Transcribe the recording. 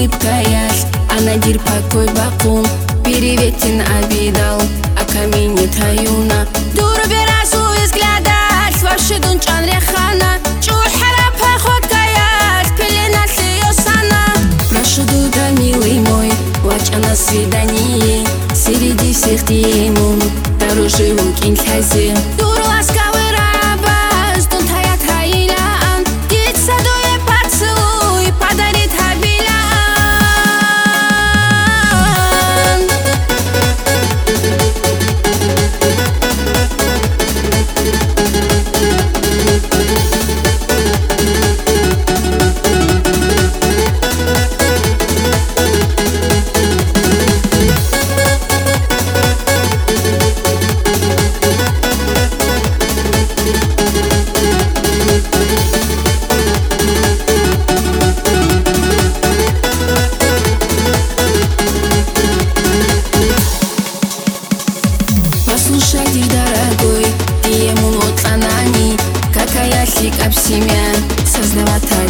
улыбкаясь, а надир покой бакун, переветен обидал, а камень таюна. Дур берасу взглядать, ваши дунчан рехана, чухара походкаясь, пелена сиосана. Прошу дуда, милый мой, лача на свидание, среди всех тимун, дороже укин хази. Дур ласковый рабас, дун таят хаилян, дит садуе поцелуй, подарит хабилян. Послушайте, дорогой, ты ему вот анани, какая сик об семя создавать.